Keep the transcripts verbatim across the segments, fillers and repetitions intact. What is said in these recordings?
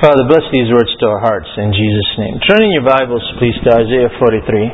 Father, bless these words to our hearts in Jesus' name. Turn in your Bibles, please, to Isaiah forty-three.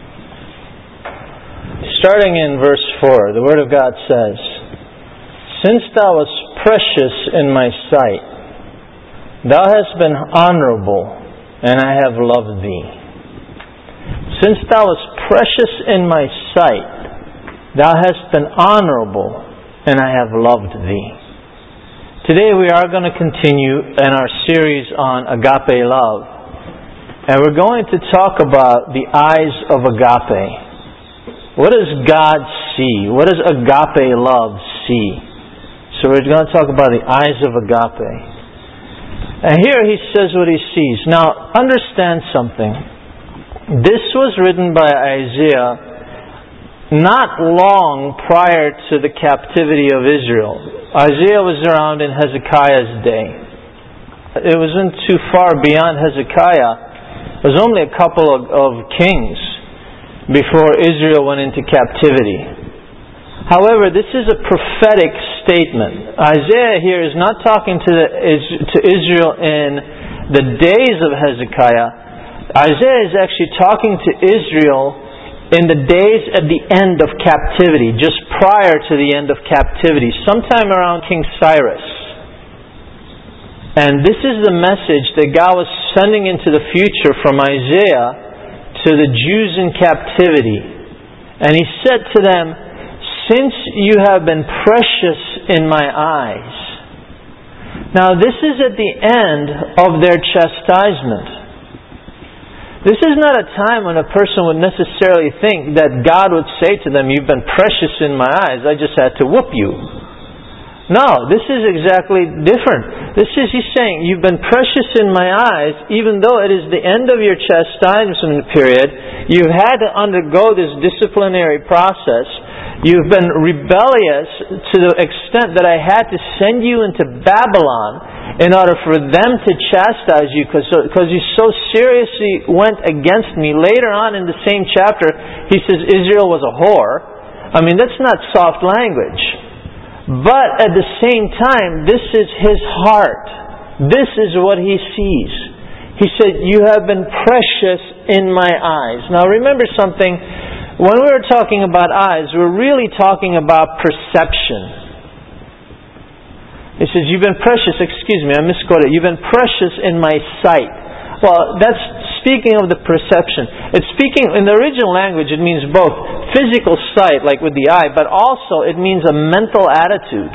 Starting in verse four, the Word of God says, "Since thou wast precious in my sight, thou hast been honorable, and I have loved thee. Since thou wast precious in my sight, thou hast been honorable, and I have loved thee." Today we are going to continue in our series on agape love. And we're going to talk about the eyes of agape. What does God see? What does agape love see? So we're going to talk about the eyes of agape. And here he says what he sees. Now, understand something. This was written by Isaiah not long prior to the captivity of Israel. Isaiah was around in Hezekiah's day. It wasn't too far beyond Hezekiah. It was only a couple of, of kings before Israel went into captivity. However, this is a prophetic statement. Isaiah here is not talking to, the, to Israel in the days of Hezekiah. Isaiah is actually talking to Israel in the days at the end of captivity, just prior to the end of captivity, sometime around King Cyrus. And this is the message that God was sending into the future from Isaiah to the Jews in captivity. And He said to them, "Since you have been precious in my eyes." Now this is at the end of their chastisement. This is not a time when a person would necessarily think that God would say to them, "You've been precious in my eyes, I just had to whoop you." No, this is exactly different. This is He's saying, "You've been precious in my eyes, even though it is the end of your chastisement period. You've had to undergo this disciplinary process. You've been rebellious to the extent that I had to send you into Babylon in order for them to chastise you because because you so seriously went against me." Later on in the same chapter, he says Israel was a whore. I mean, that's not soft language. But at the same time, this is his heart. This is what he sees. He said, "You have been precious in my eyes." Now remember something. When we're talking about eyes, we're really talking about perception. He says, "You've been precious," excuse me, I misquoted. "You've been precious in my sight." Well, that's speaking of the perception. It's speaking, in the original language, it means both physical sight, like with the eye, but also it means a mental attitude.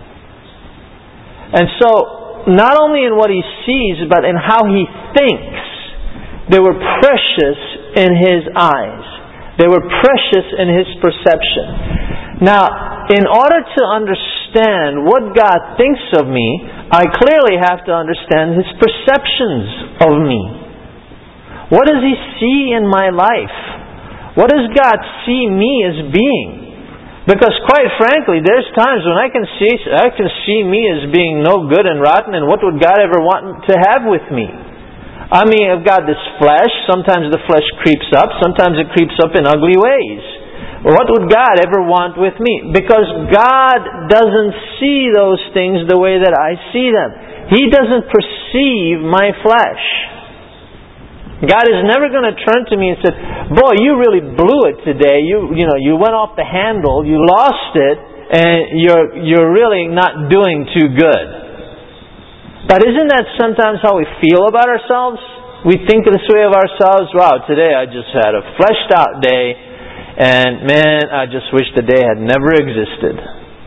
And so, not only in what he sees, but in how he thinks, they were precious in his eyes. They were precious in his perception. Now, in order to understand what God thinks of me, I clearly have to understand His perceptions of me. What does He see in my life? What does God see me as being? Because quite frankly, there's times when I can see I can see me as being no good and rotten, and what would God ever want to have with me? I mean, I've got this flesh. Sometimes the flesh creeps up. Sometimes it creeps up in ugly ways. What would God ever want with me? Because God doesn't see those things the way that I see them. He doesn't perceive my flesh. God is never going to turn to me and say, "Boy, you really blew it today. You, you know, you went off the handle. You lost it, and you're you're really not doing too good." But isn't that sometimes how we feel about ourselves? We think this way of ourselves. "Wow, today I just had a fleshed out day, and man, I just wish the day had never existed."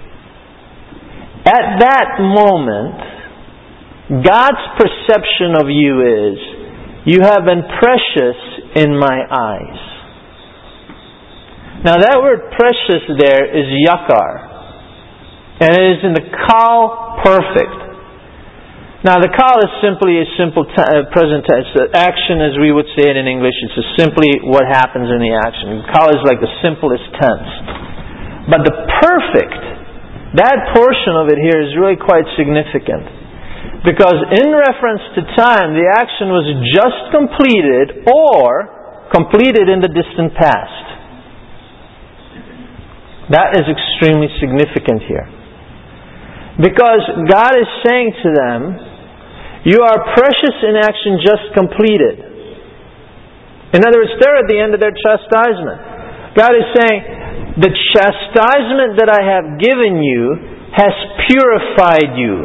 At that moment, God's perception of you is, "You have been precious in my eyes." Now that word "precious" there is yakar, and it is in the kal perfect. Now the kal is simply a simple t- uh, present tense action, as we would say it in English. It's just simply what happens in the action. Kal is like the simplest tense. But the perfect, that portion of it here is really quite significant. Because in reference to time, the action was just completed or completed in the distant past. That is extremely significant here. Because God is saying to them, You are precious in action just completed. In other words, they're at the end of their chastisement. God is saying, the chastisement that I have given you has purified you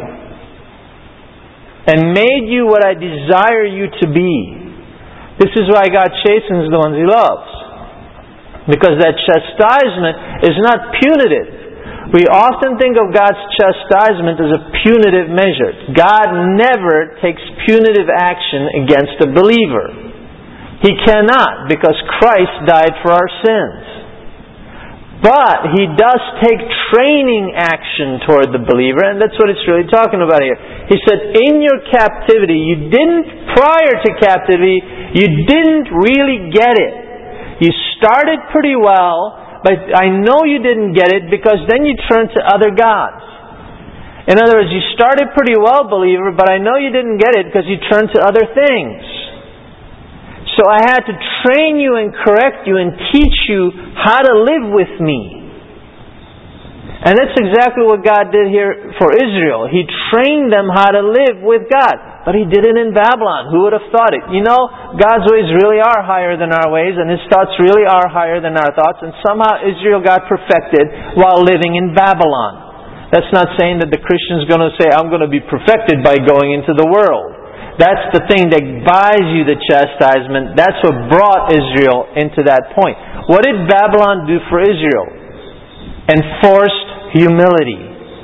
and made you what I desire you to be. This is why God chastens the ones He loves. Because that chastisement is not punitive. We often think of God's chastisement as a punitive measure. God never takes punitive action against a believer. He cannot, because Christ died for our sins. But He does take training action toward the believer, and that's what it's really talking about here. He said, in your captivity, you didn't, prior to captivity, you didn't really get it. You started pretty well, but I know you didn't get it because then you turned to other gods. In other words, you started pretty well, believer, but I know you didn't get it because you turned to other things. So I had to train you and correct you and teach you how to live with me. And that's exactly what God did here for Israel. He trained them how to live with God. But He did it in Babylon. Who would have thought it? You know, God's ways really are higher than our ways, and His thoughts really are higher than our thoughts. And somehow Israel got perfected while living in Babylon. That's not saying that the Christian's going to say, I'm going to be perfected by going into the world. That's the thing that buys you the chastisement. That's what brought Israel into that point. What did Babylon do for Israel? Enforced humility.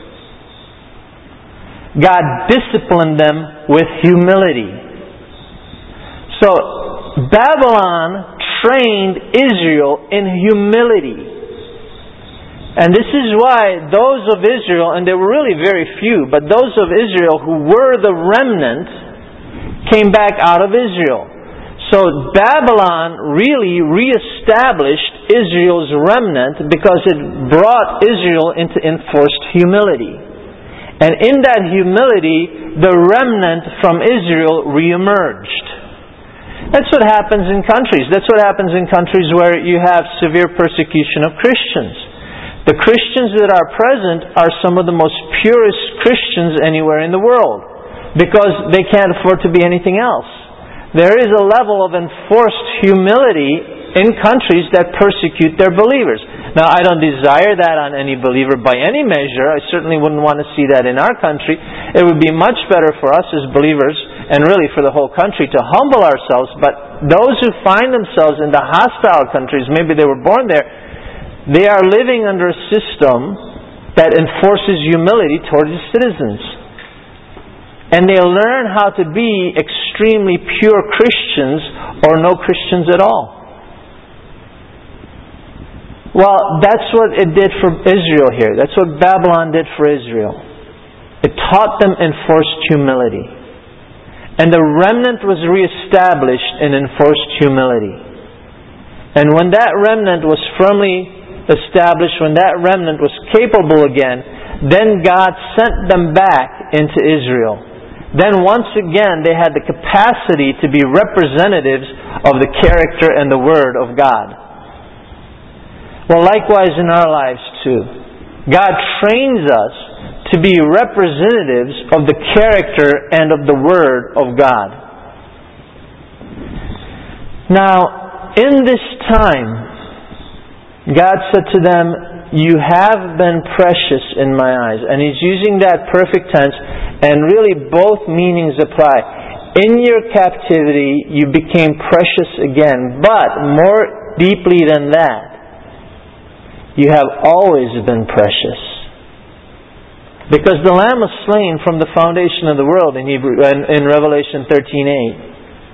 God disciplined them with humility. So, Babylon trained Israel in humility. And this is why those of Israel, and there were really very few, but those of Israel who were the remnant came back out of Israel. So Babylon really reestablished Israel's remnant because it brought Israel into enforced humility. And in that humility, the remnant from Israel reemerged. That's what happens in countries. That's what happens in countries where you have severe persecution of Christians. The Christians that are present are some of the most purest Christians anywhere in the world, because they can't afford to be anything else. There is a level of enforced humility in countries that persecute their believers. Now, I don't desire that on any believer by any measure. I certainly wouldn't want to see that in our country. It would be much better for us as believers, and really for the whole country, to humble ourselves. But those who find themselves in the hostile countries, maybe they were born there, they are living under a system that enforces humility towards its citizens. And they learn how to be extremely pure Christians or no Christians at all. Well, that's what it did for Israel here. That's what Babylon did for Israel. It taught them enforced humility. And the remnant was reestablished in enforced humility. And when that remnant was firmly established, when that remnant was capable again, then God sent them back into Israel. Then once again they had the capacity to be representatives of the character and the Word of God. Well, likewise in our lives too. God trains us to be representatives of the character and of the Word of God. Now, in this time, God said to them, you have been precious in my eyes. And He's using that perfect tense, and really both meanings apply. In your captivity, you became precious again. But more deeply than that, you have always been precious. Because the Lamb was slain from the foundation of the world in Hebrew, in Revelation thirteen eight.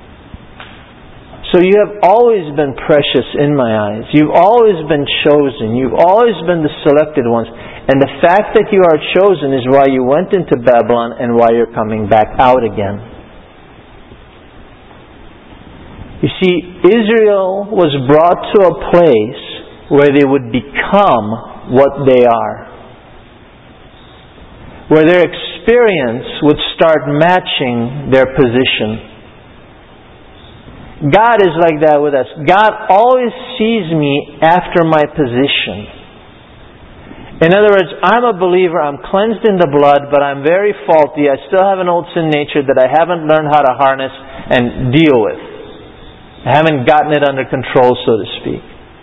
So you have always been precious in my eyes. You've always been chosen. You've always been the selected ones. And the fact that you are chosen is why you went into Babylon and why you're coming back out again. You see, Israel was brought to a place where they would become what they are. Where their experience would start matching their position. God is like that with us. God always sees me after my position. In other words, I'm a believer, I'm cleansed in the blood, but I'm very faulty. I still have an old sin nature that I haven't learned how to harness and deal with. I haven't gotten it under control, so to speak.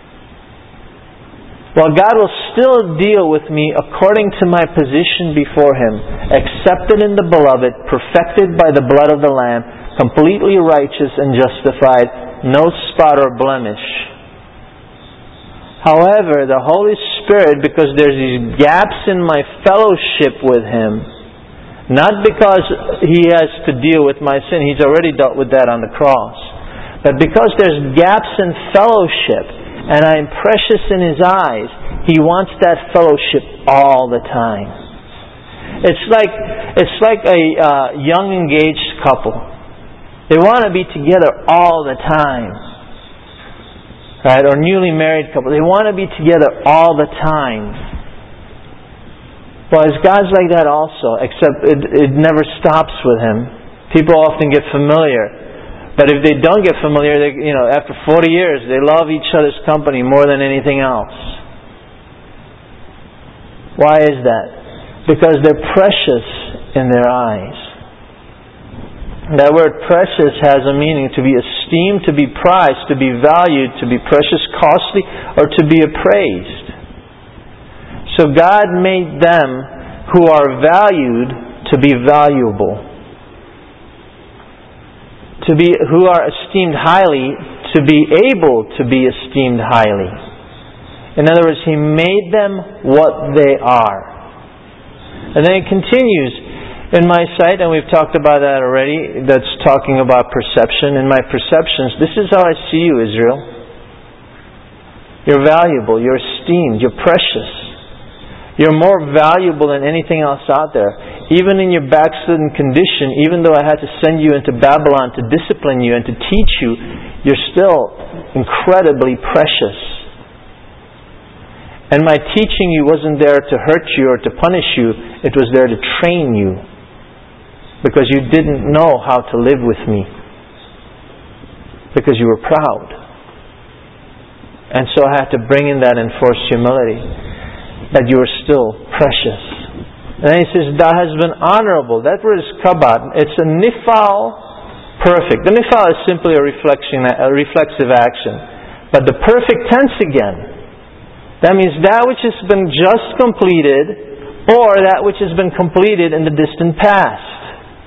Well, God will still deal with me according to my position before Him, accepted in the Beloved, perfected by the blood of the Lamb, completely righteous and justified, no spot or blemish. However, the Holy Spirit, because there's these gaps in my fellowship with Him, not because He has to deal with my sin, He's already dealt with that on the cross, but because there's gaps in fellowship, and I'm precious in His eyes, He wants that fellowship all the time. It's like it's like a uh, young engaged couple. They want to be together all the time. Right? Or newly married couple. They want to be together all the time. Well, God's like that also, except it, it never stops with Him. People often get familiar. But if they don't get familiar, they, you know, after forty years, they love each other's company more than anything else. Why is that? Because they're precious in their eyes. That word precious has a meaning to be esteemed, to be prized, to be valued, to be precious, costly, or to be appraised. So God made them who are valued to be valuable. To be, who are esteemed highly, to be able to be esteemed highly. In other words, He made them what they are. And then it continues, in my sight, and we've talked about that already, that's talking about perception. In my perceptions, this is how I see you, Israel. You're valuable, you're esteemed, you're precious. You're more valuable than anything else out there. Even in your backslidden condition, even though I had to send you into Babylon to discipline you and to teach you, you're still incredibly precious. And my teaching you wasn't there to hurt you or to punish you. It was there to train you. Because you didn't know how to live with me. Because you were proud. And so I had to bring in that enforced humility. That you are still precious. And then He says, Thou hast been honorable. That word is kabad. It's a nifal perfect. The nifal is simply a reflection, a reflexive action. But the perfect tense again. That means that which has been just completed, or that which has been completed in the distant past.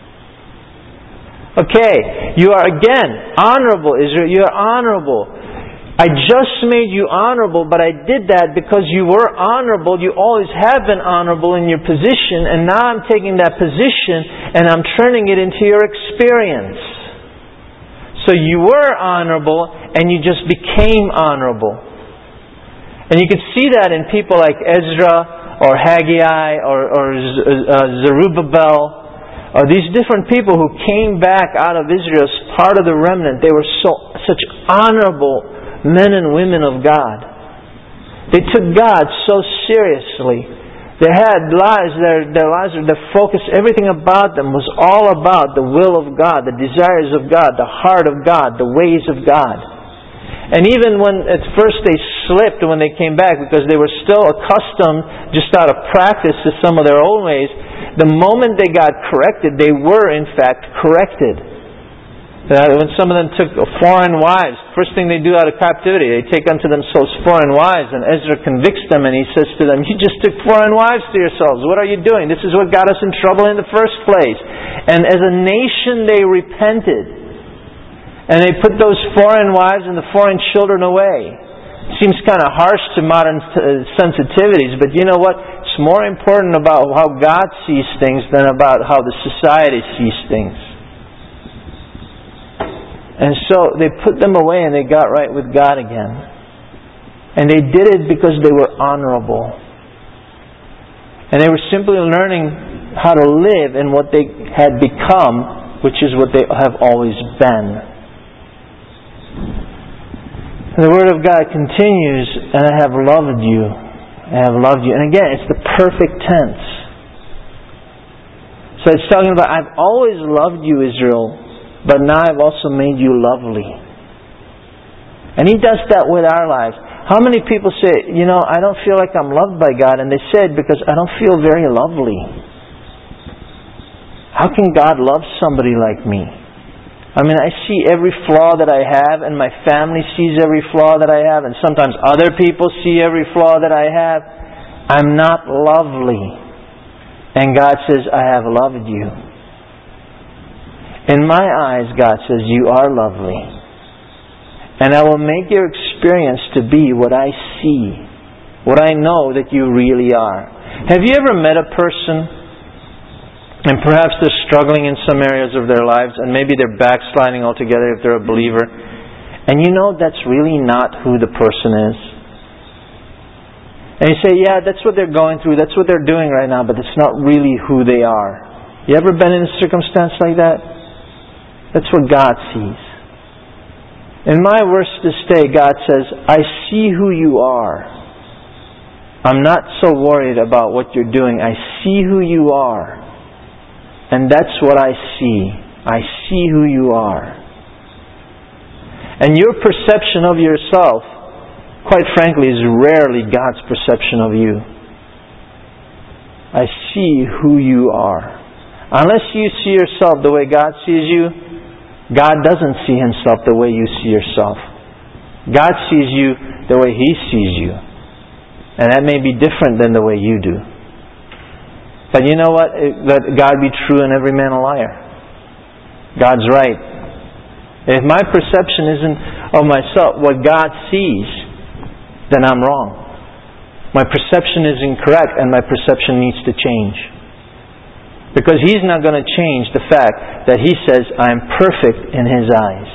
Okay, you are again honorable, Israel. You are honorable. I just made you honorable, but I did that because you were honorable. You always have been honorable in your position, and now I'm taking that position and I'm turning it into your experience. So you were honorable, and you just became honorable. And you can see that in people like Ezra, or Haggai, or, or uh, Zerubbabel, or these different people who came back out of Israel as part of the remnant. They were so such honorable men and women of God. They took God so seriously. They had lives, their, their lives, their focus, everything about them was all about the will of God, the desires of God, the heart of God, the ways of God. And even when at first they slipped when they came back, because they were still accustomed, just out of practice, to some of their own ways, the moment they got corrected, they were in fact corrected. Uh, when some of them took foreign wives, first thing they do out of captivity, they take unto themselves foreign wives, and Ezra convicts them and he says to them, you just took foreign wives to yourselves. What are you doing? This is what got us in trouble in the first place. And as a nation they repented. And they put those foreign wives and the foreign children away. It seems kind of harsh to modern sensitivities, but you know what? It's more important about how God sees things than about how the society sees things. And so they put them away and they got right with God again. And they did it because they were honorable. And they were simply learning how to live in what they had become, which is what they have always been. And the Word of God continues, and I have loved you. I have loved you. And again, it's the perfect tense. So it's talking about, I've always loved you, Israel, but now I've also made you lovely. And He does that with our lives. How many people say, you know, I don't feel like I'm loved by God, and they say it because I don't feel very lovely. How can God love somebody like me? I mean, I see every flaw that I have, and my family sees every flaw that I have, and sometimes other people see every flaw that I have. I'm not lovely. And God says, I have loved you. In my eyes, God says, you are lovely. And I will make your experience to be what I see, what I know that you really are. Have you ever met a person, and perhaps they're struggling in some areas of their lives, and maybe they're backsliding altogether if they're a believer, and you know that's really not who the person is? And you say, yeah, that's what they're going through, that's what they're doing right now, but it's not really who they are. You ever been in a circumstance like that? That's what God sees. In my worstest day, God says, I see who you are. I'm not so worried about what you're doing. I see who you are. And that's what I see. I see who you are. And your perception of yourself, quite frankly, is rarely God's perception of you. I see who you are. Unless you see yourself the way God sees you, God doesn't see Himself the way you see yourself. God sees you the way He sees you. And that may be different than the way you do. But you know what? Let God be true and every man a liar. God's right. If my perception isn't of myself what God sees, then I'm wrong. My perception is incorrect and my perception needs to change. Because He's not going to change the fact that He says, I am perfect in His eyes.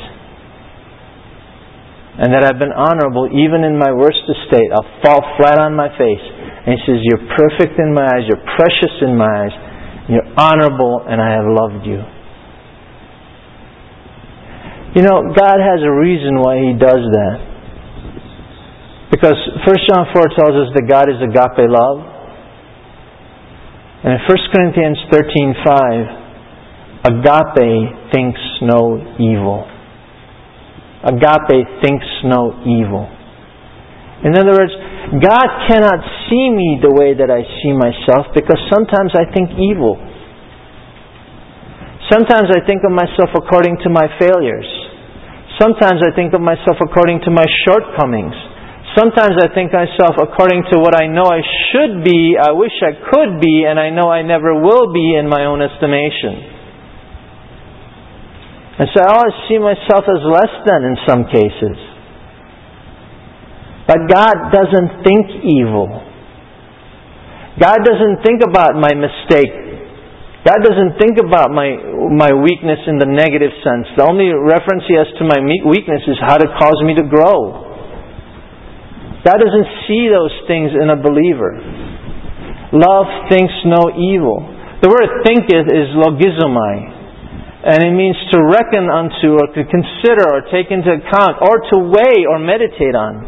And that I've been honorable even in my worst estate. I'll fall flat on my face. And He says, you're perfect in my eyes, you're precious in my eyes, you're honorable, and I have loved you. You know, God has a reason why He does that. Because First John four tells us that God is agape love. And in First Corinthians thirteen five, agape thinks no evil. Agape thinks no evil. In other words, God cannot see me the way that I see myself because sometimes I think evil. Sometimes I think of myself according to my failures. Sometimes I think of myself according to my shortcomings. Sometimes I think of myself according to what I know I should be, I wish I could be, and I know I never will be in my own estimation. And so I always see myself as less than in some cases. But God doesn't think evil. God doesn't think about my mistake. God doesn't think about my my weakness in the negative sense. The only reference He has to my weakness is how to cause me to grow. God doesn't see those things in a believer. Love thinks no evil. The word thinketh is logizomai. And it means to reckon unto, or to consider, or take into account, or to weigh, or meditate on.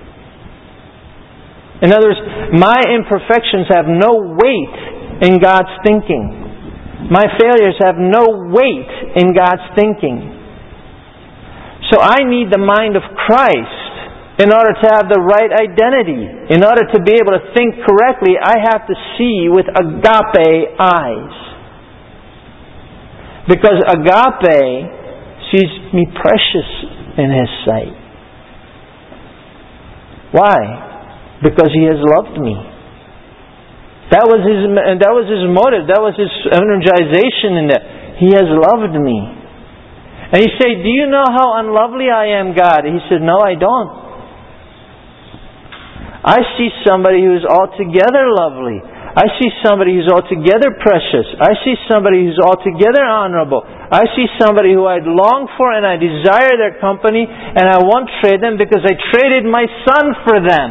In other words, my imperfections have no weight in God's thinking. My failures have no weight in God's thinking. So I need the mind of Christ in order to have the right identity. In order to be able to think correctly, I have to see with agape eyes. Because agape sees me precious in His sight. Why? Because He has loved me. That was His, that was His motive. That was His energization in that. He has loved me. And you say, do you know how unlovely I am, God? He said, no, I don't. I see somebody who is altogether lovely. I see somebody who is altogether precious. I see somebody who is altogether honorable. I see somebody who I long for and I desire their company, and I won't trade them because I traded my son for them.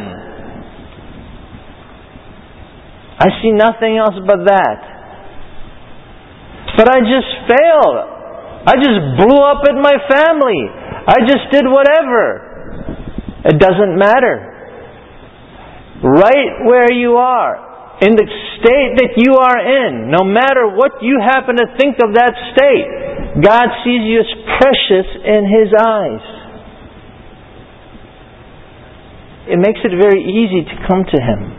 I see nothing else but that. But I just failed. I just blew up at my family. I just did whatever. It doesn't matter. Right where you are, in the state that you are in, no matter what you happen to think of that state, God sees you as precious in His eyes. it makes it very easy to come to Him.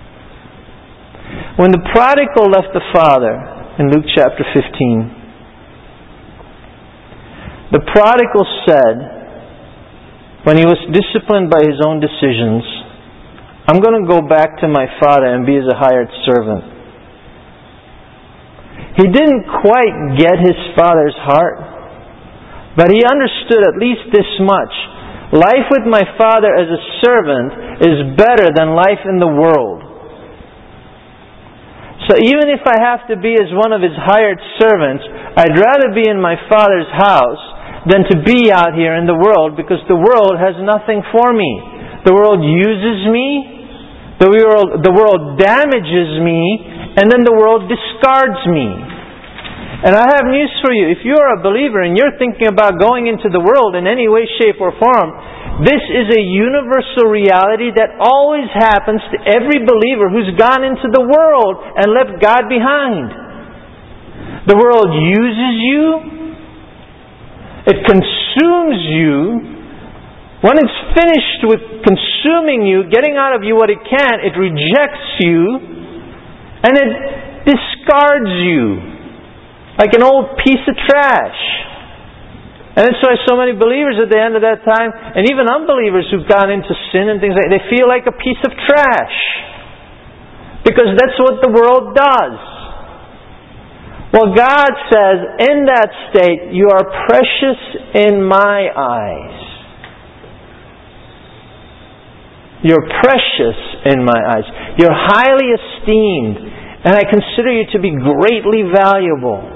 When the prodigal left the father, in Luke chapter fifteen, the prodigal said, when he was disciplined by his own decisions, I'm going to go back to my father and be as a hired servant. He didn't quite get his father's heart, but he understood at least this much. Life with my father as a servant is better than life in the world. So even if I have to be as one of His hired servants, I'd rather be in my Father's house than to be out here in the world, because the world has nothing for me. The world uses me, the world, the world damages me, and then the world discards me. And I have news for you. If you're a believer and you're thinking about going into the world in any way, shape, or form, this is a universal reality that always happens to every believer who's gone into the world and left God behind. The world uses you. It consumes you. When it's finished with consuming you, getting out of you what it can, it rejects you and it discards you like an old piece of trash. And that's why so many believers at the end of that time, and even unbelievers who've gone into sin and things like that, they feel like a piece of trash. Because that's what the world does. Well, God says, in that state, you are precious in my eyes. You're precious in my eyes. You're highly esteemed, and I consider you to be greatly valuable.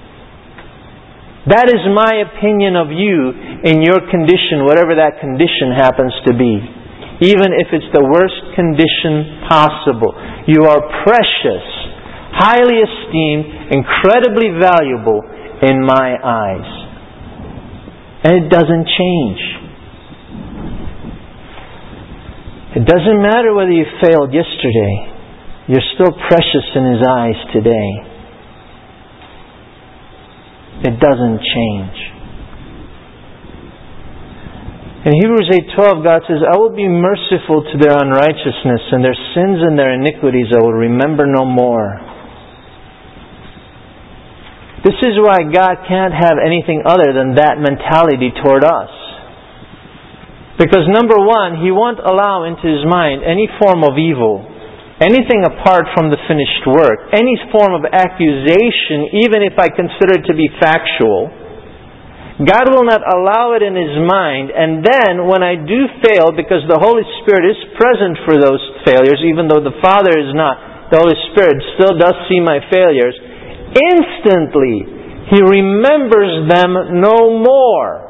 That is my opinion of you in your condition, whatever that condition happens to be. Even if it's the worst condition possible. You are precious, highly esteemed, incredibly valuable in my eyes. And it doesn't change. It doesn't matter whether you failed yesterday. You're still precious in His eyes today. It doesn't change. In Hebrews eight twelve, God says, I will be merciful to their unrighteousness, and their sins and their iniquities I will remember no more. This is why God can't have anything other than that mentality toward us. Because number one, He won't allow into His mind any form of evil, anything apart from the finished work, any form of accusation, even if I consider it to be factual. God will not allow it in His mind, and then when I do fail, because the Holy Spirit is present for those failures, even though the Father is not, the Holy Spirit still does see my failures, instantly He remembers them no more.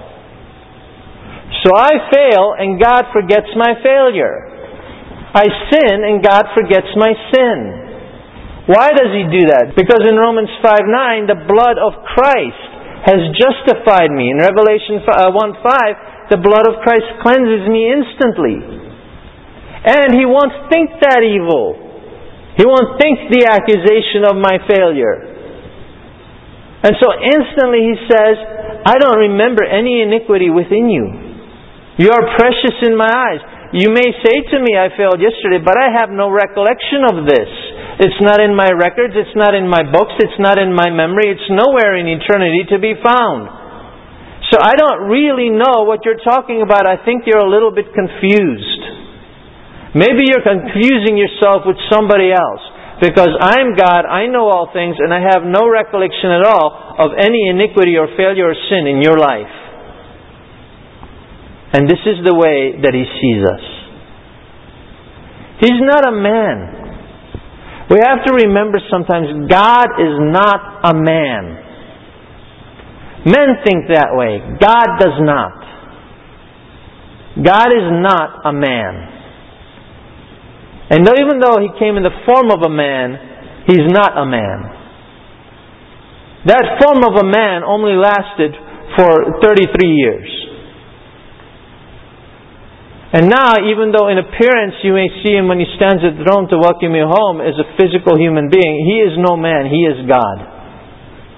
So I fail and God forgets my failure. I sin and God forgets my sin. Why does He do that? Because in Romans five nine, the blood of Christ has justified me. In Revelation one five, the blood of Christ cleanses me instantly. And He won't think that evil. He won't think the accusation of my failure. And so instantly He says, I don't remember any iniquity within you. You are precious in my eyes. You may say to me, I failed yesterday, but I have no recollection of this. It's not in my records, it's not in my books, it's not in my memory, it's nowhere in eternity to be found. So I don't really know what you're talking about. I think you're a little bit confused. Maybe you're confusing yourself with somebody else. Because I'm God, I know all things, and I have no recollection at all of any iniquity or failure or sin in your life. And this is the way that He sees us. He's not a man. We have to remember sometimes, God is not a man. Men think that way. God does not. God is not a man. And even though He came in the form of a man, He's not a man. That form of a man only lasted for thirty-three years. And now, even though in appearance you may see Him when He stands at the throne to welcome you home as a physical human being, He is no man, He is God.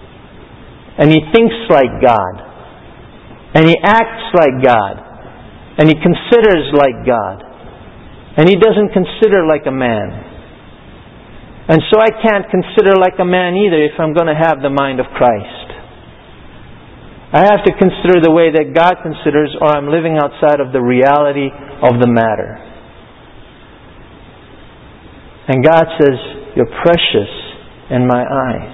And He thinks like God. And He acts like God. And he considers like God. And he doesn't consider like a man. And so I can't consider like a man either if I'm going to have the mind of Christ. I have to consider the way that God considers, or I'm living outside of the reality of the matter. And God says, you're precious in my eyes.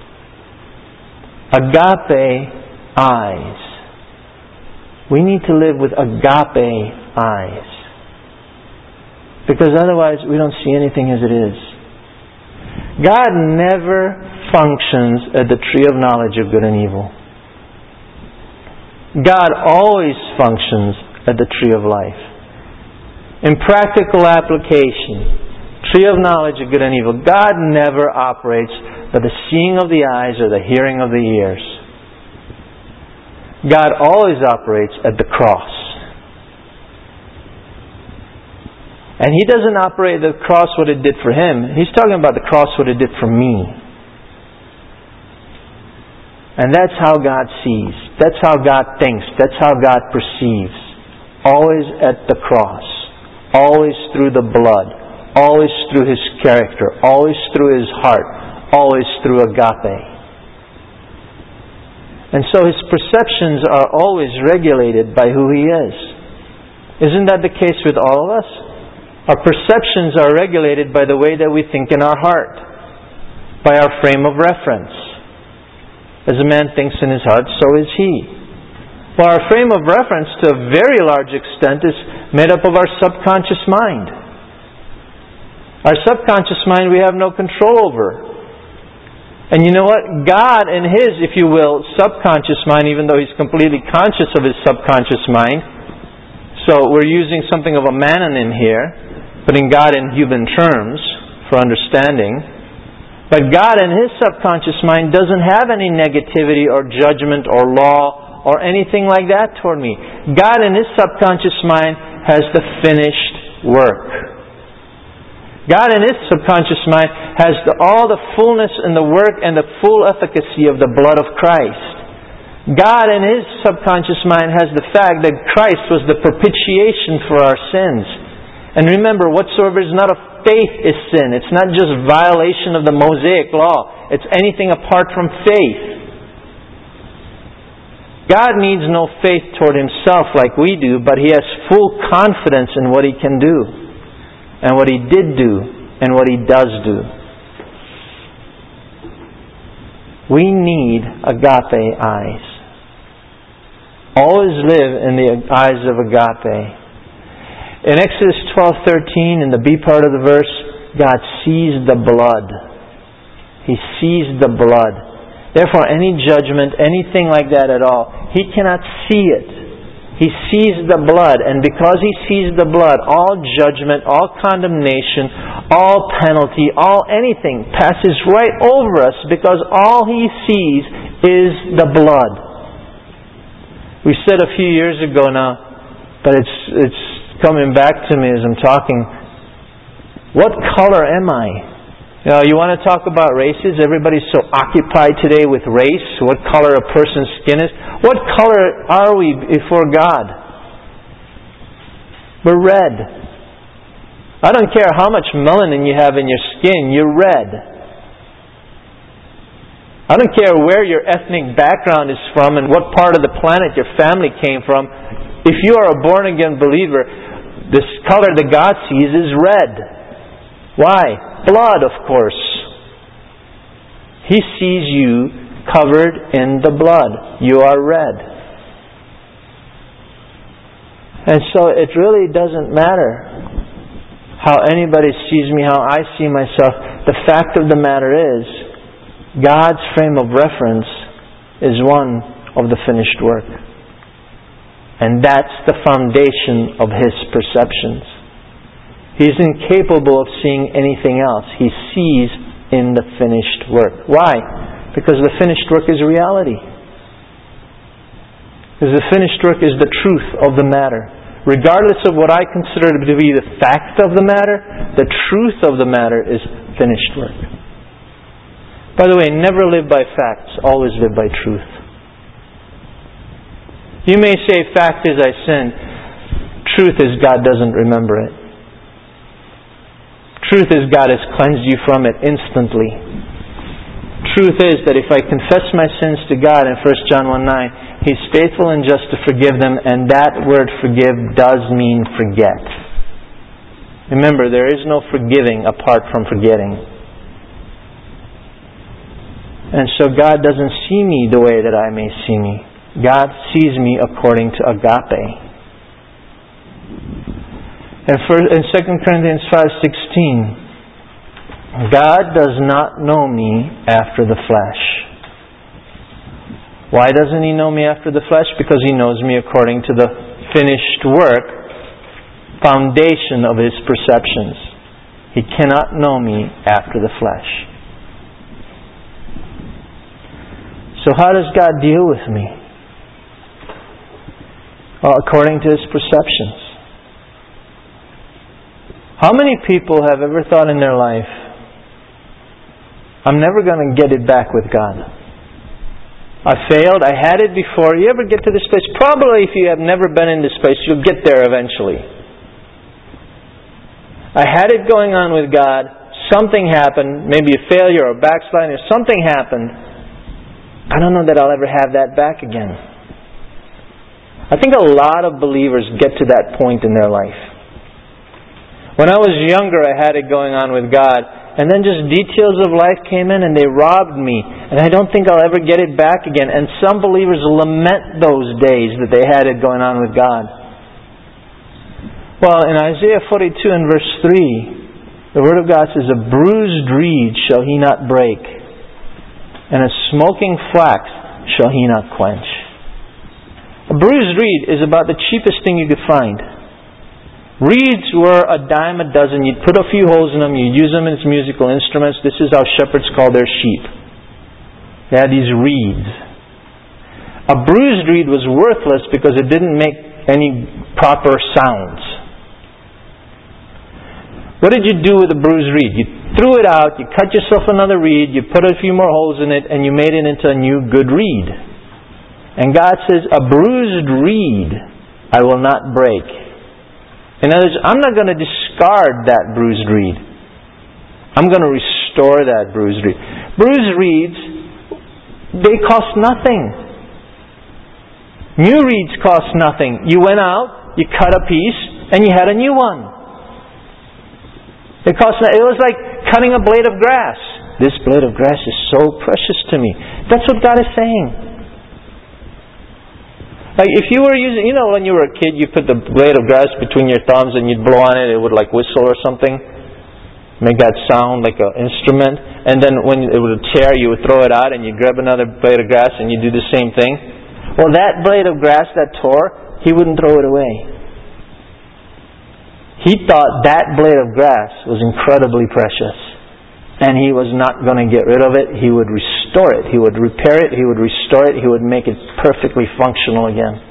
Agape eyes. We need to live with agape eyes. Because otherwise we don't see anything as it is. God never functions at the tree of knowledge of good and evil. God always functions at the tree of life. In practical application, tree of knowledge of good and evil, God never operates by the seeing of the eyes or the hearing of the ears. God always operates at the cross. And He doesn't operate at the cross what it did for Him. He's talking about the cross what it did for me. And that's how God sees. That's how God thinks. That's how God perceives. Always at the cross. Always through the blood. Always through His character. Always through His heart. Always through agape. And so His perceptions are always regulated by who He is. Isn't that the case with all of us? Our perceptions are regulated by the way that we think in our heart. By our frame of reference. As a man thinks in his heart, so is he. Well, our frame of reference to a very large extent is made up of our subconscious mind. Our subconscious mind we have no control over. And you know what? God in His, if you will, subconscious mind, even though He's completely conscious of His subconscious mind, so we're using something of a manon in here, putting God in human terms for understanding. But God in His subconscious mind doesn't have any negativity or judgment or law or anything like that toward me. God in His subconscious mind has the finished work. God in His subconscious mind has the, all the fullness and the work and the full efficacy of the blood of Christ. God in His subconscious mind has the fact that Christ was the propitiation for our sins. And remember, whatsoever is not of faith is sin. It's not just violation of the Mosaic law. It's anything apart from faith. God needs no faith toward Himself like we do, but He has full confidence in what He can do, and what He did do, and what He does do. We need agape eyes. Always live in the eyes of agape. In Exodus twelve thirteen, in the B part of the verse, God sees the blood. He sees the blood. Therefore, any judgment, anything like that at all, He cannot see it. He sees the blood, and because He sees the blood, all judgment, all condemnation, all penalty, all anything passes right over us, because all He sees is the blood. We said a few years ago now, but it's it's coming back to me as I'm talking. What color am I? You know, you want to talk about races? Everybody's so occupied today with race, what color a person's skin is. What color are we before God? We're red. I don't care how much melanin you have in your skin, you're red. I don't care where your ethnic background is from and what part of the planet your family came from. If you are a born-again believer, this color that God sees is red. Why? Blood, of course. He sees you covered in the blood. You are red. And so it really doesn't matter how anybody sees me, how I see myself. The fact of the matter is, God's frame of reference is one of the finished work. And that's the foundation of His perceptions. He's incapable of seeing anything else. He sees in the finished work. Why? Because the finished work is reality. Because the finished work is the truth of the matter. Regardless of what I consider to be the fact of the matter, the truth of the matter is finished work. By the way, never live by facts, always live by truth. You may say, fact is I sinned. Truth is God doesn't remember it. Truth is God has cleansed you from it instantly. Truth is that if I confess my sins to God in First John one nine, He's faithful and just to forgive them, and that word forgive does mean forget. Remember, there is no forgiving apart from forgetting. And so God doesn't see me the way that I may see me. God sees me according to agape. And in Second Corinthians five sixteen, God does not know me after the flesh. Why doesn't He know me after the flesh? Because He knows me according to the finished work, foundation of His perceptions. He cannot know me after the flesh. So how does God deal with me? Well, according to His perceptions. How many people have ever thought in their life, I'm never going to get it back with God? I failed, I had it before. You ever get to this place? Probably if you have never been in this place, you'll get there eventually. I had it going on with God. Something happened, maybe a failure or backsliding, or something happened. I don't know that I'll ever have that back again. I think a lot of believers get to that point in their life. When I was younger, I had it going on with God. And then just details of life came in and they robbed me. And I don't think I'll ever get it back again. And some believers lament those days that they had it going on with God. Well, in Isaiah forty-two and verse three, the Word of God says, a bruised reed shall He not break, and a smoking flax shall He not quench. A bruised reed is about the cheapest thing you could find. Reeds were a dime a dozen. You'd put a few holes in them. You'd use them as musical instruments. This is how shepherds call their sheep. They had these reeds. A bruised reed was worthless because it didn't make any proper sounds. What did you do with a bruised reed? You threw it out. You cut yourself another reed. You put a few more holes in it, and you made it into a new good reed. And God says, a bruised reed I will not break. In other words, I'm not going to discard that bruised reed. I'm going to restore that bruised reed. Bruised reeds, they cost nothing. New reeds cost nothing. You went out, you cut a piece, and you had a new one. It cost. It was like cutting a blade of grass. This blade of grass is so precious to me. That's what God is saying. Like if you were using, you know when you were a kid, you put the blade of grass between your thumbs and you'd blow on it, it would like whistle or something. Make that sound like an instrument. And then when it would tear, you would throw it out and you'd grab another blade of grass and you'd do the same thing. Well, that blade of grass that tore, He wouldn't throw it away. He thought that blade of grass was incredibly precious. And He was not going to get rid of it. He would restore it. He would repair it. He would restore it. He would make it perfectly functional again.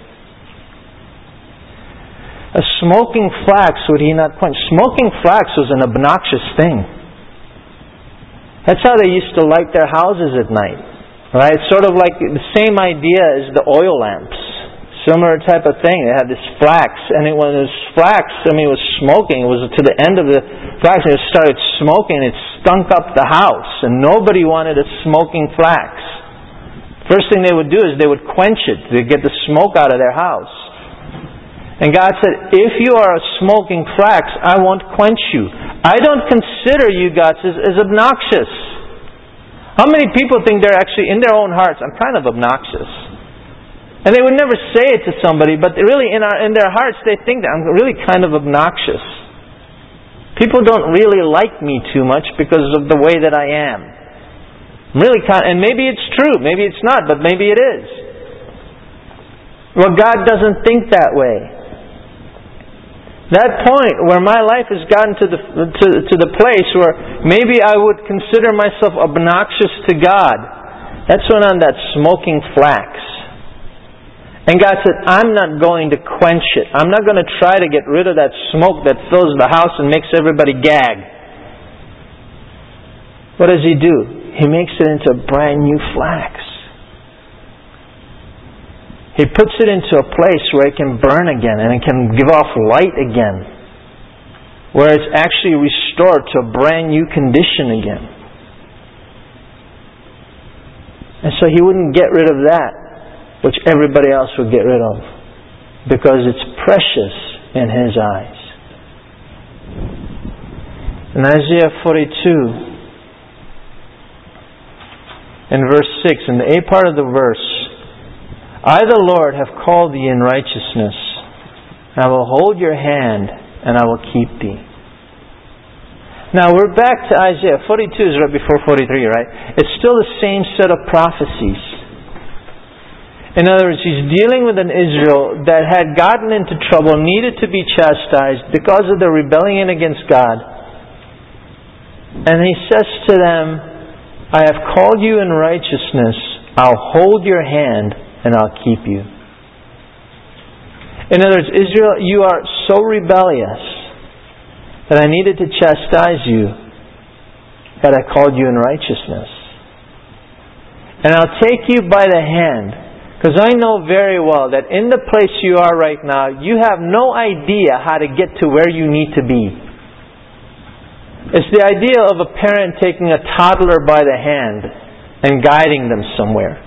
A smoking flax would He not quench. Smoking flax was an obnoxious thing. That's how they used to light their houses at night. Right? It's sort of like the same idea as the oil lamps. Similar type of thing. They had this flax, and it was flax. I mean, it was smoking. It was to the end of the flax, and it started smoking. It stunk up the house, and nobody wanted a smoking flax. First thing they would do is they would quench it to get the smoke out of their house. And God said, "If you are a smoking flax, I won't quench you. I don't consider you, God says, as obnoxious." How many people think they're actually in their own hearts, I'm kind of obnoxious? And they would never say it to somebody, but really in our in their hearts they think that I'm really kind of obnoxious. People don't really like me too much because of the way that I am. I'm really kind, and maybe it's true, maybe it's not, but maybe it is. Well, God doesn't think that way. That point where my life has gotten to the to, to the place where maybe I would consider myself obnoxious to God. That's when I'm that smoking flax. And God said, I'm not going to quench it. I'm not going to try to get rid of that smoke that fills the house and makes everybody gag. What does He do? He makes it into a brand new flax. He puts it into a place where it can burn again and it can give off light again, where it's actually restored to a brand new condition again. And so He wouldn't get rid of that, which everybody else would get rid of, because it's precious in His eyes. In Isaiah forty-two, in verse six, in the A part of the verse, I, the Lord, have called thee in righteousness. I will hold your hand, and I will keep thee. Now we're back to Isaiah. forty-two is right before forty-three, right? It's still the same set of prophecies. In other words, He's dealing with an Israel that had gotten into trouble, needed to be chastised because of their rebellion against God. And He says to them, I have called you in righteousness. I'll hold your hand and I'll keep you. In other words, Israel, you are so rebellious that I needed to chastise you, that I called you in righteousness. And I'll take you by the hand, because I know very well that in the place you are right now, you have no idea how to get to where you need to be. It's the idea of a parent taking a toddler by the hand and guiding them somewhere.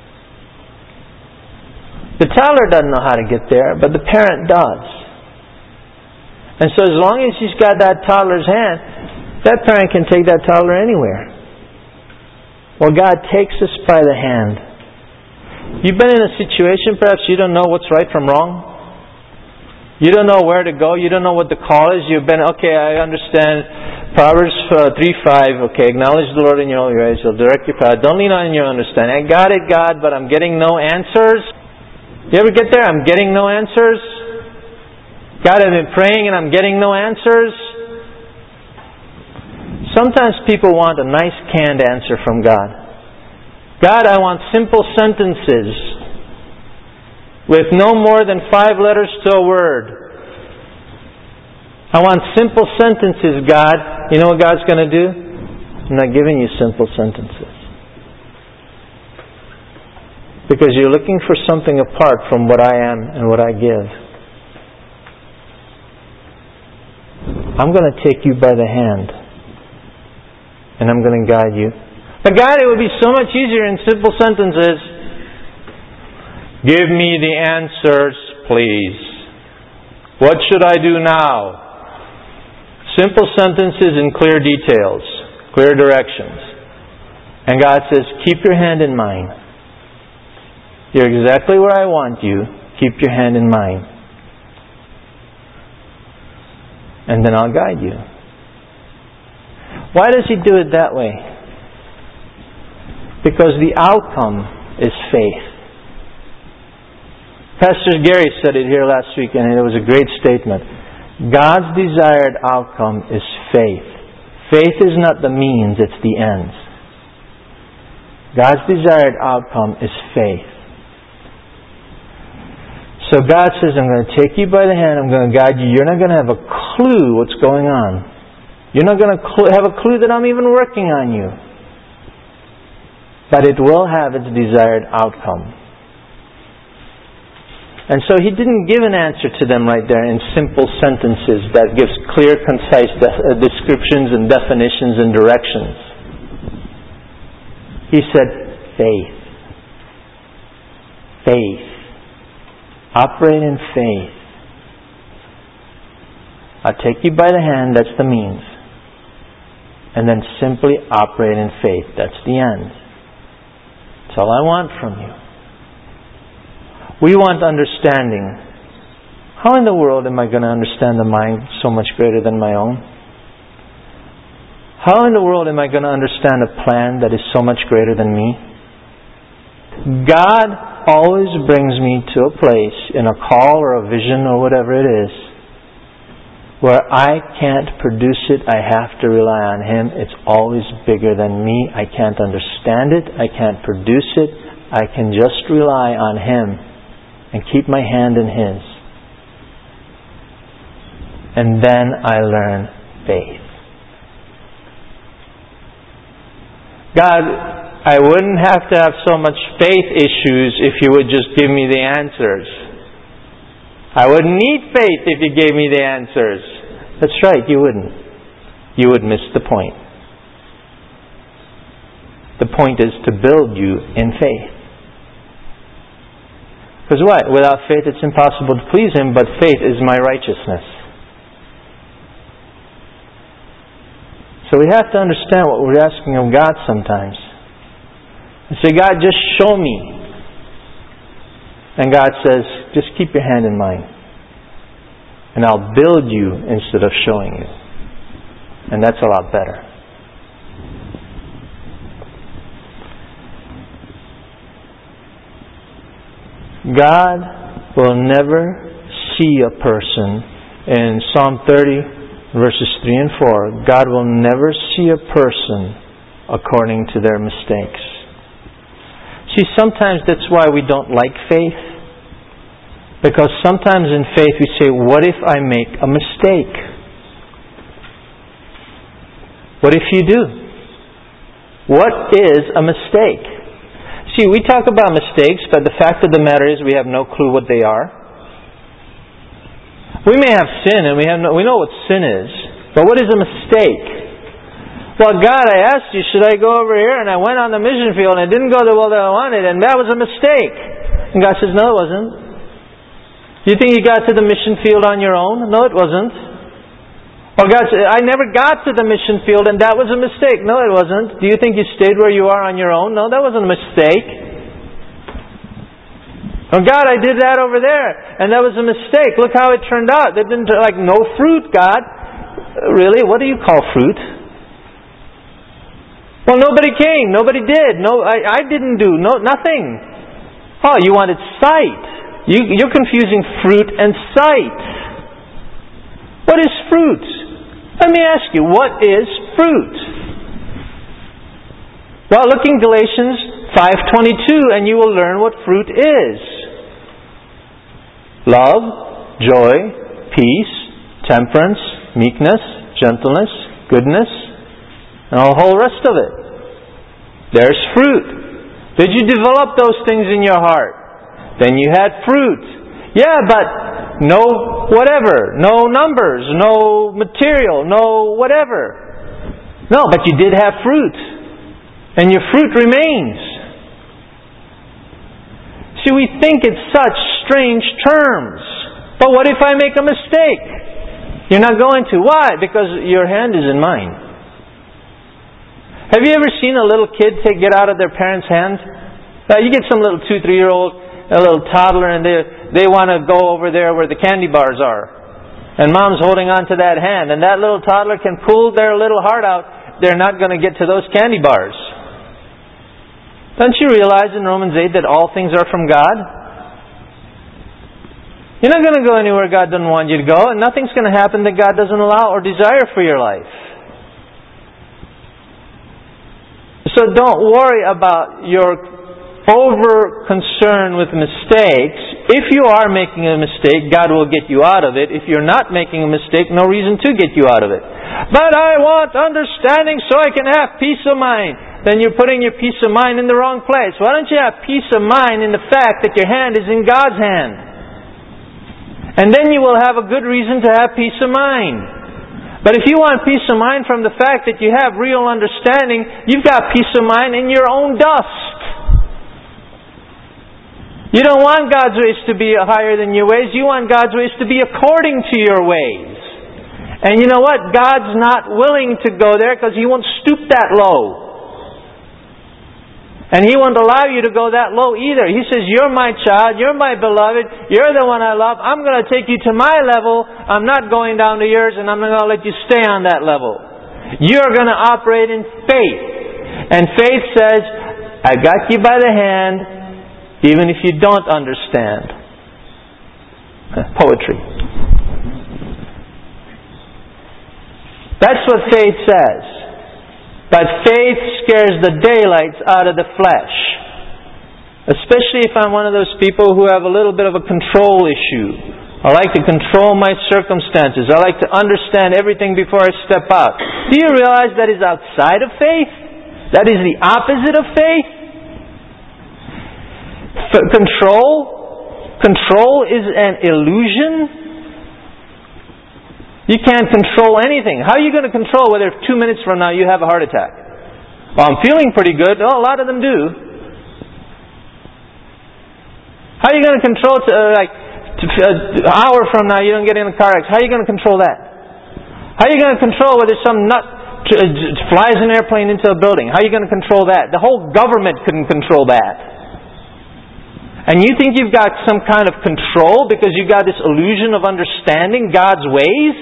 The toddler doesn't know how to get there, but the parent does. And so as long as he's got that toddler's hand, that parent can take that toddler anywhere. Well, God takes us by the hand. You've been in a situation, perhaps you don't know what's right from wrong. You don't know where to go. You don't know what the call is. You've been, okay, I understand Proverbs uh, three five, okay, acknowledge the Lord in your own ways. He'll direct your path. Don't lean on your understanding. I got it, God, but I'm getting no answers. You ever get there? I'm getting no answers. God, I've been praying and I'm getting no answers. Sometimes people want a nice canned answer from God. God, I want simple sentences with no more than five letters to a word. I want simple sentences, God. You know what God's going to do? I'm not giving you simple sentences. Because you're looking for something apart from what I am and what I give. I'm going to take you by the hand. And I'm going to guide you. But God, it would be so much easier in simple sentences. Give me the answers, please. What should I do now? Simple sentences and clear details. Clear directions. And God says, keep your hand in mine. You're exactly where I want you. Keep your hand in mine. And then I'll guide you. Why does He do it that way? Because the outcome is faith. Pastor Gary said it here last week, and it was a great statement. God's desired outcome is faith. Faith is not the means, it's the ends. God's desired outcome is faith. So God says, I'm going to take you by the hand, I'm going to guide you. You're not going to have a clue what's going on. You're not going to cl- have a clue that I'm even working on you. But it will have its desired outcome. And so He didn't give an answer to them right there in simple sentences that gives clear, concise de- descriptions and definitions and directions. He said, faith. Faith. Operate in faith. I'll take you by the hand, that's the means. And then simply operate in faith, that's the end. That's all I want from you. We want understanding. How in the world am I going to understand the mind so much greater than my own? How in the world am I going to understand a plan that is so much greater than me? God always brings me to a place, in a call or a vision or whatever it is, where I can't produce it, I have to rely on Him. It's always bigger than me. I can't understand it. I can't produce it. I can just rely on Him and keep my hand in His. And then I learn faith. God, I wouldn't have to have so much faith issues if you would just give me the answers. I wouldn't need faith if you gave me the answers. That's right, you wouldn't. You would miss the point. The point is to build you in faith. Because what? Without faith it's impossible to please Him, but faith is my righteousness. So we have to understand what we're asking of God sometimes. And say, God, just show me. And God says, just keep your hand in mine. And I'll build you instead of showing you. And that's a lot better. God will never see a person. In Psalm thirty, verses three and four, God will never see a person according to their mistakes. See, sometimes that's why we don't like faith. Because sometimes in faith we say, what if I make a mistake? What if you do? What is a mistake? See, we talk about mistakes, but the fact of the matter is we have no clue what they are. We may have sin, and we have no, we know what sin is, but what is a mistake? Well, God, I asked you, should I go over here? And I went on the mission field, and it didn't go the way that I wanted, and that was a mistake. And God says, no, it wasn't. You think you got to the mission field on your own? No, it wasn't. Well, God said, I never got to the mission field and that was a mistake. No, it wasn't. Do you think you stayed where you are on your own? No, that wasn't a mistake. Oh, God, I did that over there and that was a mistake. Look how it turned out. There didn't, like, no fruit, God. Really? What do you call fruit? Well, nobody came. Nobody did. No, I, I didn't do. No, nothing. Oh, you wanted sight. You, you're confusing fruit and sight. What is fruit? Let me ask you, what is fruit? Well, look in Galatians five twenty-two and you will learn what fruit is. Love, joy, peace, temperance, meekness, gentleness, goodness, and the whole rest of it. There's fruit. Did you develop those things in your heart? Then you had fruit. Yeah, but no whatever, no numbers, no material, no whatever. No, but you did have fruit. And your fruit remains. See, we think it's such strange terms. But what if I make a mistake? You're not going to. Why? Because your hand is in mine. Have you ever seen a little kid take get out of their parents' hand? Uh, you get some little two, three-year-old, a little toddler, and they they want to go over there where the candy bars are. And mom's holding on to that hand. And that little toddler can pull their little heart out. They're not going to get to those candy bars. Don't you realize in Romans eight that all things are from God? You're not going to go anywhere God doesn't want you to go. And nothing's going to happen that God doesn't allow or desire for your life. So don't worry about your over concern with mistakes. If you are making a mistake, God will get you out of it. If you're not making a mistake, no reason to get you out of it. But I want understanding so I can have peace of mind. Then you're putting your peace of mind in the wrong place. Why don't you have peace of mind in the fact that your hand is in God's hand? And then you will have a good reason to have peace of mind. But if you want peace of mind from the fact that you have real understanding, you've got peace of mind in your own dust. You don't want God's ways to be higher than your ways. You want God's ways to be according to your ways. And you know what? God's not willing to go there because He won't stoop that low. And He won't allow you to go that low either. He says, you're my child, you're my beloved, you're the one I love. I'm going to take you to my level. I'm not going down to yours, and I'm not going to let you stay on that level. You're going to operate in faith. And faith says, I got you by the hand, even if you don't understand. Poetry. That's what faith says. But faith scares the daylights out of the flesh. Especially if I'm one of those people who have a little bit of a control issue. I like to control my circumstances. I like to understand everything before I step out. Do you realize that is outside of faith? That is the opposite of faith. F- control. Control is an illusion. You can't control anything. How are you going to control whether two minutes from now you have a heart attack? Well, I'm feeling pretty good. Oh, a lot of them do. How are you going to control, to, uh, like, to, uh, an hour from now you don't get in a car accident? How are you going to control that? How are you going to control whether some nut t- uh, flies an airplane into a building? How are you going to control that? The whole government couldn't control that. And you think you've got some kind of control because you've got this illusion of understanding God's ways?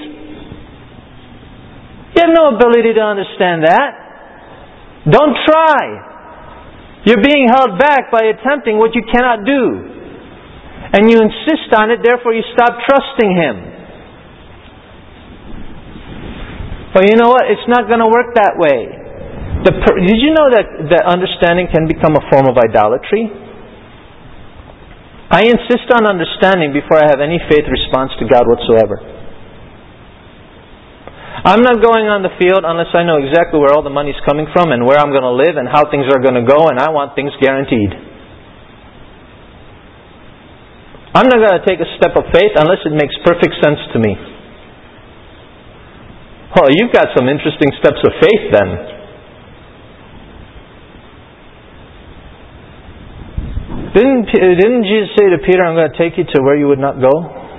You have no ability to understand that. Don't try. You're being held back by attempting what you cannot do. And you insist on it, therefore you stop trusting Him. But you know what? It's not going to work that way. The per- Did you know that, that understanding can become a form of idolatry? I insist on understanding before I have any faith response to God whatsoever. I'm not going on the field unless I know exactly where all the money's coming from and where I'm going to live and how things are going to go, and I want things guaranteed. I'm not going to take a step of faith unless it makes perfect sense to me. Oh, you've got some interesting steps of faith then. Didn't, didn't Jesus say to Peter, I'm going to take you to where you would not go?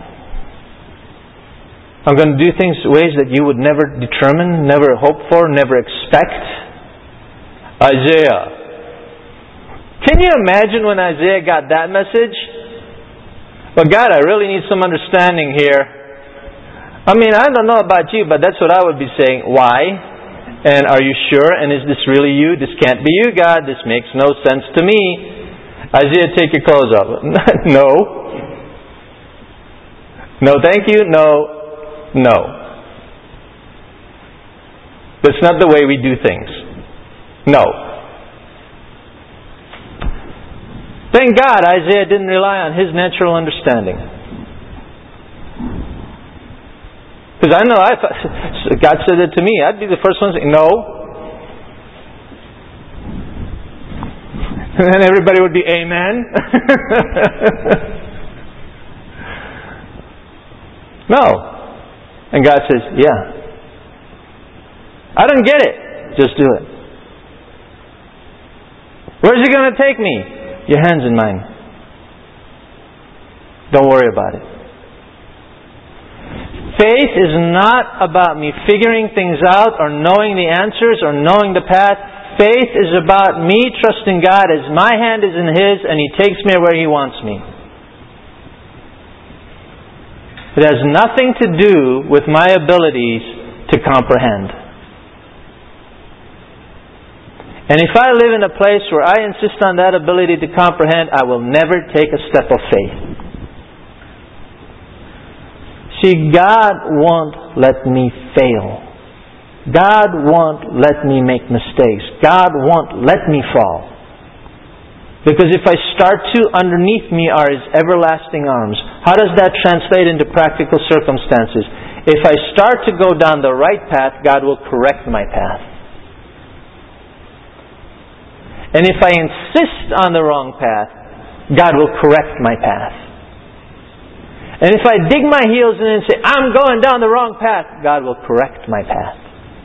I'm going to do things ways that you would never determine, never hope for, never expect. Isaiah. Can you imagine when Isaiah got that message? But God, I really need some understanding here. I mean, I don't know about you, but that's what I would be saying. Why? And are you sure? And is this really you? This can't be you, God. This makes no sense to me. Isaiah, take your clothes off. No. No, thank you. No. No. That's not the way we do things. No. Thank God Isaiah didn't rely on his natural understanding. Because I know I thought, God said it to me, I'd be the first one to say, no. And then everybody would be, amen. No. And God says, yeah. I don't get it. Just do it. Where's He going to take me? Your hands in mine. Don't worry about it. Faith is not about me figuring things out or knowing the answers or knowing the path. Faith is about me trusting God as my hand is in His and He takes me where He wants me. It has nothing to do with my abilities to comprehend. And if I live in a place where I insist on that ability to comprehend, I will never take a step of faith. See, God won't let me fail. God won't let me make mistakes. God won't let me fall. Because if I start to, underneath me are His everlasting arms. How does that translate into practical circumstances? If I start to go down the right path, God will correct my path. And if I insist on the wrong path, God will correct my path. And if I dig my heels in and say, I'm going down the wrong path, God will correct my path.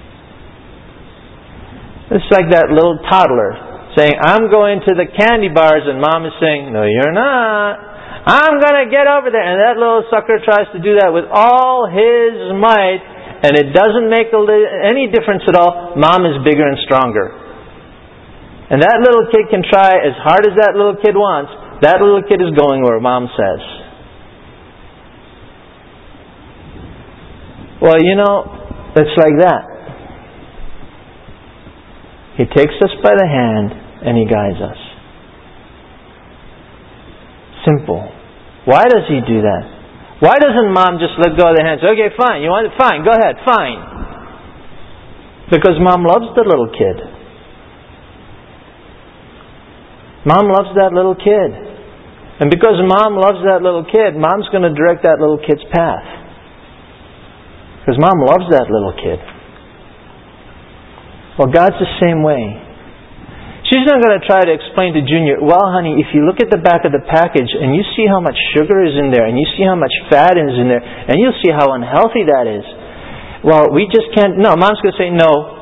It's like that little toddler saying, I'm going to the candy bars, and Mom is saying, no, you're not. I'm going to get over there. And that little sucker tries to do that with all his might, and it doesn't make any difference at all. Mom is bigger and stronger. And that little kid can try as hard as that little kid wants. That little kid is going where Mom says. Well, you know, it's like that. He takes us by the hand and He guides us. Simple. Why does He do that? Why doesn't Mom just let go of the hand and say, okay, fine, you want it? Fine, go ahead, fine. Because Mom loves the little kid. Mom loves that little kid. And because Mom loves that little kid, Mom's going to direct that little kid's path. Because Mom loves that little kid. Well, God's the same way. She's not going to try to explain to Junior, well, honey, if you look at the back of the package and you see how much sugar is in there and you see how much fat is in there and you'll see how unhealthy that is. Well, we just can't... No, Mom's going to say, no.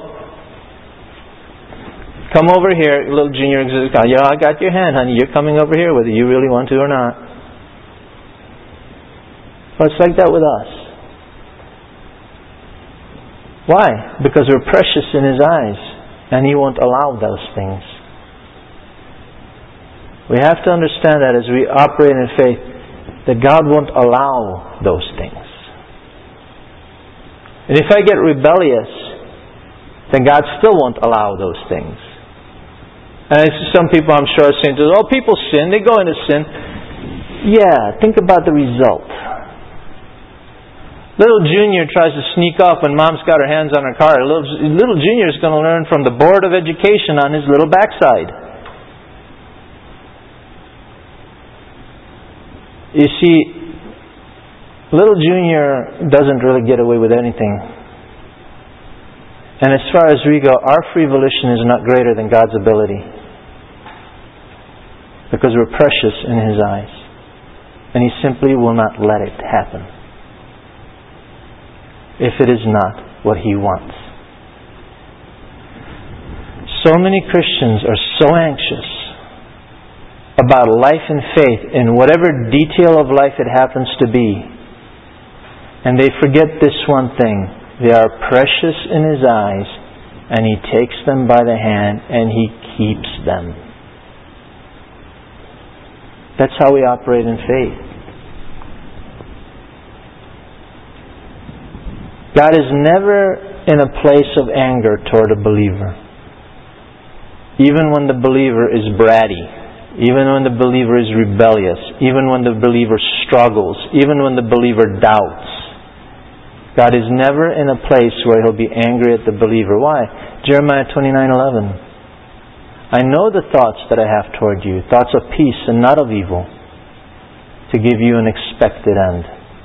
Come over here, little Junior. Yeah, I got your hand, honey. You're coming over here whether you really want to or not. Well, it's like that with us. Why? Because we're precious in His eyes. And He won't allow those things. We have to understand that as we operate in faith, that God won't allow those things. And if I get rebellious, then God still won't allow those things. And some people, I'm sure, are saying, oh, people sin, they go into sin. Yeah, think about the result. Little Junior tries to sneak off when Mom's got her hands on her car. Little, little Junior is going to learn from the Board of Education on his little backside. You see, little Junior doesn't really get away with anything. And as far as we go, our free volition is not greater than God's ability. Because we're precious in His eyes. And He simply will not let it happen if it is not what He wants. So many Christians are so anxious about life and faith in whatever detail of life it happens to be, and they forget this one thing. They are precious in His eyes, and He takes them by the hand and He keeps them. That's how we operate in faith. God is never in a place of anger toward a believer. Even when the believer is bratty, even when the believer is rebellious, even when the believer struggles, even when the believer doubts, God is never in a place where He'll be angry at the believer. Why? Jeremiah twenty-nine eleven. I know the thoughts that I have toward you, thoughts of peace and not of evil, to give you an expected end.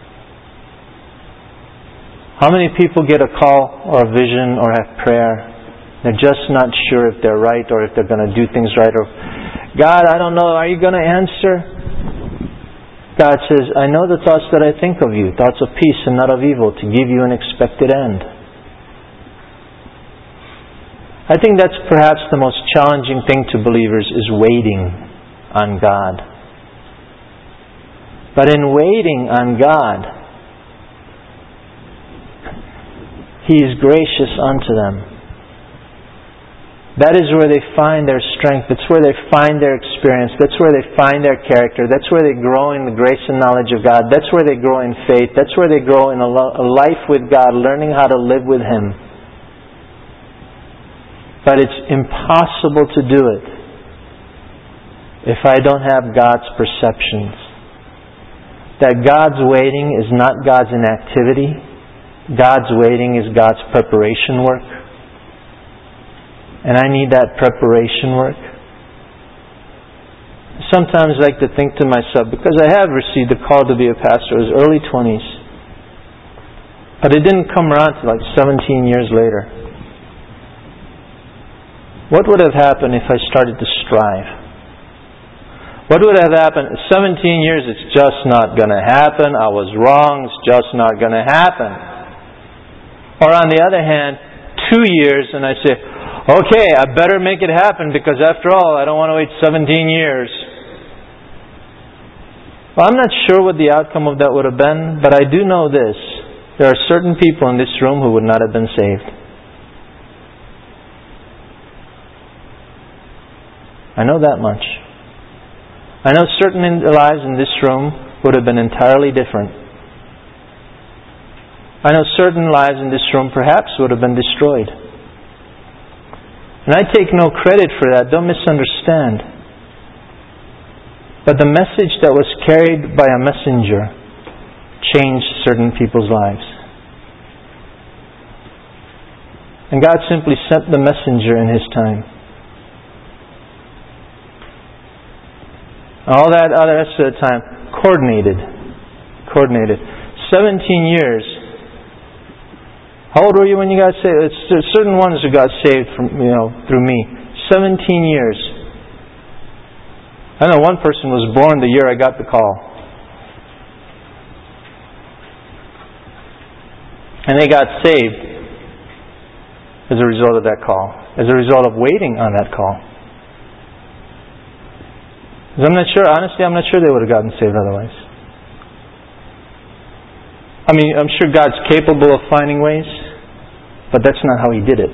How many people get a call or a vision or have prayer? They're just not sure if they're right or if they're going to do things right. Or, God, I don't know, are you going to answer? God says, I know the thoughts that I think of you, thoughts of peace and not of evil, to give you an expected end. I think that's perhaps the most challenging thing to believers, is waiting on God. But in waiting on God, He is gracious unto them. That is where they find their strength. That's where they find their experience. That's where they find their character. That's where they grow in the grace and knowledge of God. That's where they grow in faith. That's where they grow in a, lo- a life with God, learning how to live with Him. But it's impossible to do it if I don't have God's perceptions. That God's waiting is not God's inactivity. God's waiting is God's preparation work. And I need that preparation work. Sometimes I like to think to myself, because I have received a call to be a pastor, I was early twenties. But it didn't come around till like seventeen years later. What would have happened if I started to strive? What would have happened? seventeen years, it's just not going to happen. I was wrong. It's just not going to happen. Or on the other hand, two years and I say, okay, I better make it happen because after all, I don't want to wait seventeen years. Well, I'm not sure what the outcome of that would have been, but I do know this. There are certain people in this room who would not have been saved. I know that much. I know certain lives in this room would have been entirely different. I know certain lives in this room perhaps would have been destroyed. And I take no credit for that. Don't misunderstand. But the message that was carried by a messenger changed certain people's lives. And God simply sent the messenger in His time. All that other rest of the time, coordinated. Coordinated. Seventeen years. How old were you when you got saved? It's, there's certain ones who got saved from, you know, through me. seventeen years. I know one person was born the year I got the call. And they got saved as a result of that call, as a result of waiting on that call. Because I'm not sure, honestly, I'm not sure they would have gotten saved otherwise. I mean, I'm sure God's capable of finding ways, but that's not how He did it.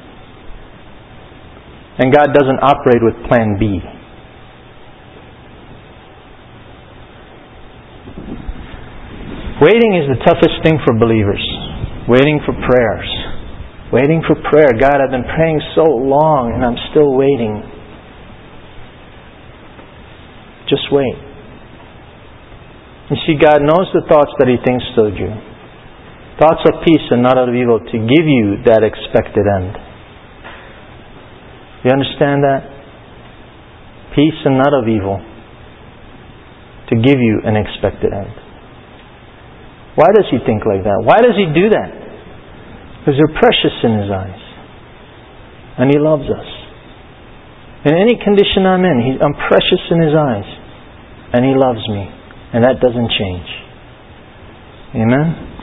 And God doesn't operate with plan B. Waiting is the toughest thing for believers. Waiting for prayers. Waiting for prayer. God, I've been praying so long and I'm still waiting. Just wait. You see, God knows the thoughts that He thinks toward you. Thoughts of peace and not of evil, to give you that expected end. You understand that? Peace and not of evil, to give you an expected end. Why does He think like that? Why does He do that? Because you're precious in His eyes. And He loves us. In any condition I'm in, he, I'm precious in His eyes. And He loves me. And that doesn't change. Amen?